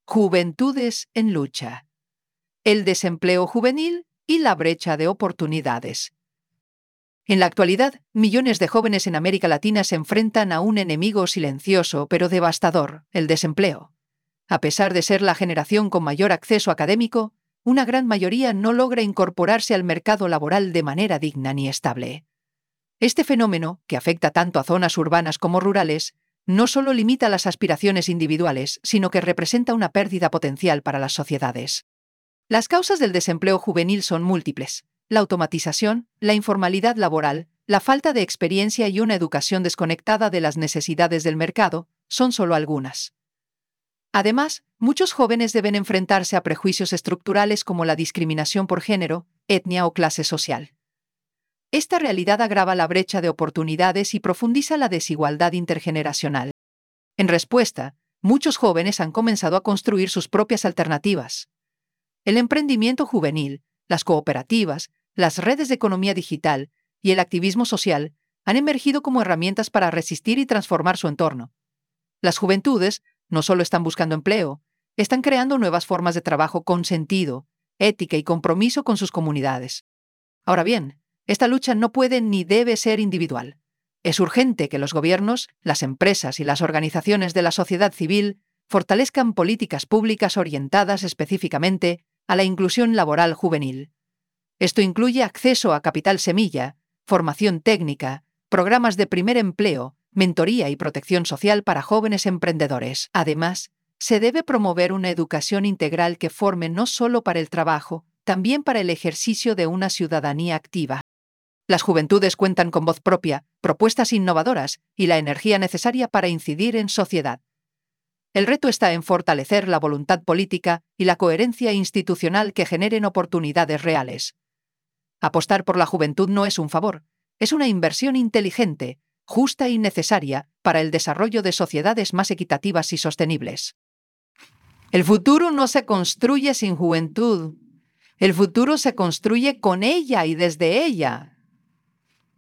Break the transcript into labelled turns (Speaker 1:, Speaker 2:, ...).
Speaker 1: Juventudes en lucha. El desempleo juvenil y la brecha de oportunidades. En la actualidad, millones de jóvenes en América Latina se enfrentan a un enemigo silencioso pero devastador, el desempleo. A pesar de ser la generación con mayor acceso académico, una gran mayoría no logra incorporarse al mercado laboral de manera digna ni estable. Este fenómeno, que afecta tanto a zonas urbanas como rurales, no solo limita las aspiraciones individuales, sino que representa una pérdida potencial para las sociedades. Las causas del desempleo juvenil son múltiples: la automatización, la informalidad laboral, la falta de experiencia y una educación desconectada de las necesidades del mercado son solo algunas. Además, muchos jóvenes deben enfrentarse a prejuicios estructurales como la discriminación por género, etnia o clase social. Esta realidad agrava la brecha de oportunidades y profundiza la desigualdad intergeneracional. En respuesta, muchos jóvenes han comenzado a construir sus propias alternativas. El emprendimiento juvenil, las cooperativas, las redes de economía digital y el activismo social han emergido como herramientas para resistir y transformar su entorno. Las juventudes no solo están buscando empleo, están creando nuevas formas de trabajo con sentido, ética y compromiso con sus comunidades. Ahora bien, esta lucha no puede ni debe ser individual. Es urgente que los gobiernos, las empresas y las organizaciones de la sociedad civil fortalezcan políticas públicas orientadas específicamente a la inclusión laboral juvenil. Esto incluye acceso a capital semilla, formación técnica, programas de primer empleo, mentoría y protección social para jóvenes emprendedores. Además, se debe promover una educación integral que forme no solo para el trabajo, también para el ejercicio de una ciudadanía activa. Las juventudes cuentan con voz propia, propuestas innovadoras y la energía necesaria para incidir en sociedad. El reto está en fortalecer la voluntad política y la coherencia institucional que generen oportunidades reales. Apostar por la juventud no es un favor, es una inversión inteligente, justa y necesaria para el desarrollo de sociedades más equitativas y sostenibles. El futuro no se construye sin juventud. El futuro se construye con ella y desde ella.